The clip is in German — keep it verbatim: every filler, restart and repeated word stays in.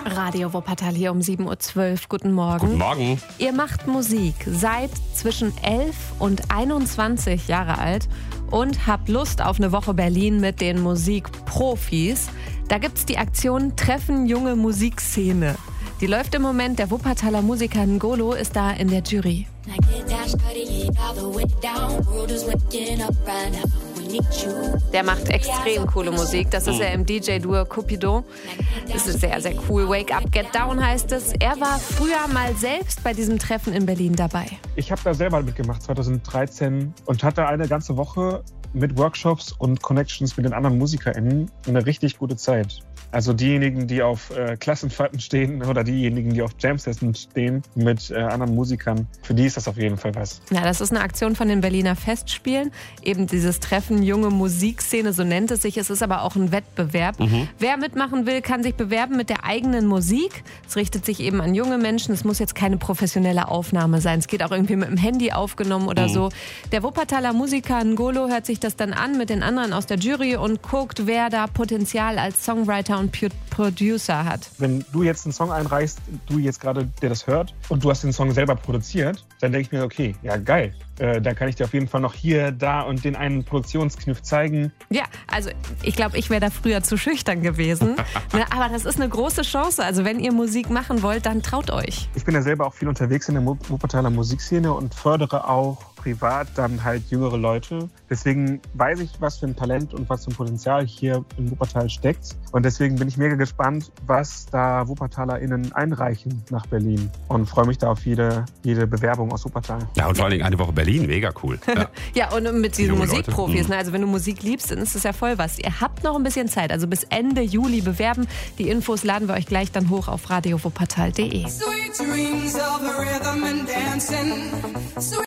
Radio Wuppertal hier um sieben Uhr zwölf. Guten Morgen. Guten Morgen. Ihr macht Musik, seid zwischen elf und einundzwanzig Jahre alt und habt Lust auf eine Woche Berlin mit den Musikprofis. Da gibt's die Aktion Treffen junge Musikszene. Die läuft im Moment. Der Wuppertaler Musiker Ngolo ist da in der Jury. Der macht extrem coole Musik. Das ist er im D J-Duo Cupidon. Das ist sehr, sehr cool. Wake Up, Get Down heißt es. Er war früher mal selbst bei diesem Treffen in Berlin dabei. Ich habe da selber mitgemacht, zwanzig dreizehn, und hatte eine ganze Woche mit Workshops und Connections mit den anderen MusikerInnen eine richtig gute Zeit. Also diejenigen, die auf äh, Klassenfahrten stehen oder diejenigen, die auf Jam-Sessions stehen mit äh, anderen Musikern, für die ist das auf jeden Fall was. Ja, das ist eine Aktion von den Berliner Festspielen. Eben dieses Treffen junge Musikszene, so nennt es sich. Es ist aber auch ein Wettbewerb. Mhm. Wer mitmachen will, kann sich bewerben mit der eigenen Musik. Es richtet sich eben an junge Menschen. Es muss jetzt keine professionelle Aufnahme sein. Es geht auch irgendwie mit dem Handy aufgenommen oder mhm. so. Der Wuppertaler Musiker Ngolo hört sich das dann an mit den anderen aus der Jury und guckt, wer da Potenzial als Songwriter und Producer hat. Wenn du jetzt einen Song einreichst, du jetzt gerade, der das hört, und du hast den Song selber produziert, dann denke ich mir, okay, ja geil. Äh, da kann ich dir auf jeden Fall noch hier, da und den einen Produktionskniff zeigen. Ja, also ich glaube, ich wäre da früher zu schüchtern gewesen. Aber das ist eine große Chance. Also wenn ihr Musik machen wollt, dann traut euch. Ich bin ja selber auch viel unterwegs in der Wuppertaler Musikszene und fördere auch privat dann halt jüngere Leute. Deswegen weiß ich, was für ein Talent und was für ein Potenzial hier in Wuppertal steckt. Und deswegen bin ich mega gespannt, was da WuppertalerInnen einreichen nach Berlin. Und freue mich da auf jede, jede Bewerbung aus Wuppertal. Ja, und vor allen Dingen eine Woche Berlin, mega cool. Ja, ja, und mit diesen Junge Musikprofis. Leute. Ne? Also wenn du Musik liebst, dann ist das ja voll was. Ihr habt noch ein bisschen Zeit, also bis Ende Juli bewerben. Die Infos laden wir euch gleich dann hoch auf radio wuppertal punkt de.